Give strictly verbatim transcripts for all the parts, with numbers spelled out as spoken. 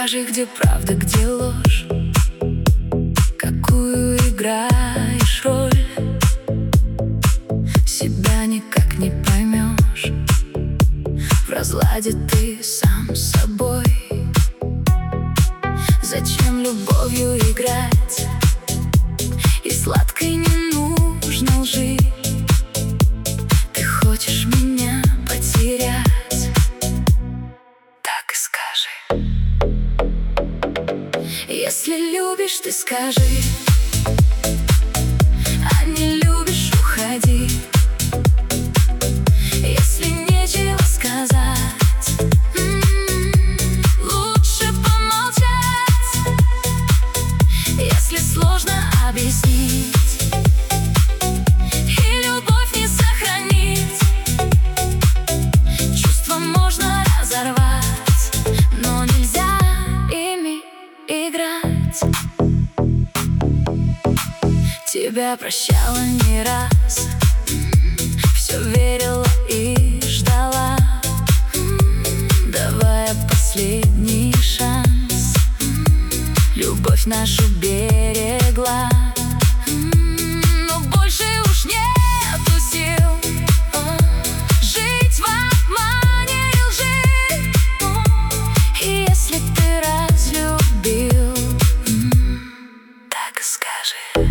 скажи, где правда, где ложь, какую играешь роль. Себя никак не поймешь, в разладе ты сам с собой. Зачем любовью играть, и сладкой не нужно лжи. Ты хочешь меня потерять, так и скажи. Если любишь, ты скажи, а не любишь, уходи. Если нечего сказать, лучше помолчать. Если сложно объяснить и любовь не сохранить, чувства можно разорвать, но нельзя ими играть. Тебя прощала не раз, все верила и ждала, давая последний шанс. Любовь нашу берегла, но больше уж нету сил жить в обмане и лжи. И если ты разлюбил, так и скажи.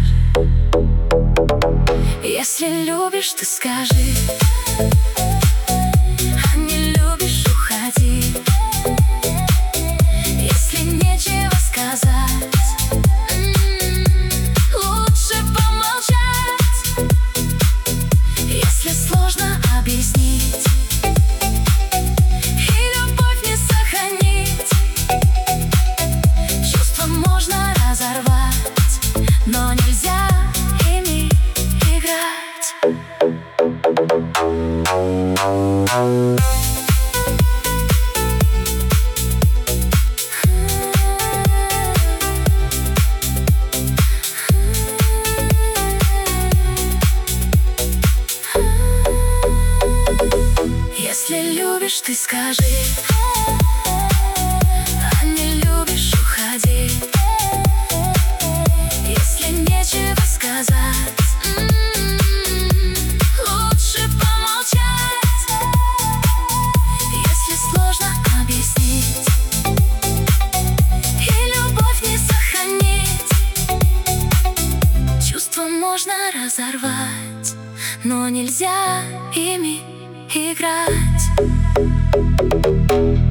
Если любишь, ты скажи, а не любишь, уходи. Если нечего сказать, лучше помолчать. Если сложно объяснить и любовь не сохранить, чувства можно разорвать, но нельзя ими играть. Если любишь, ты скажи, а не любишь, уходи. Если нечего сказать, лучше помолчать. Если сложно объяснить и любовь не сохранить, чувства можно разорвать, но нельзя ими играть.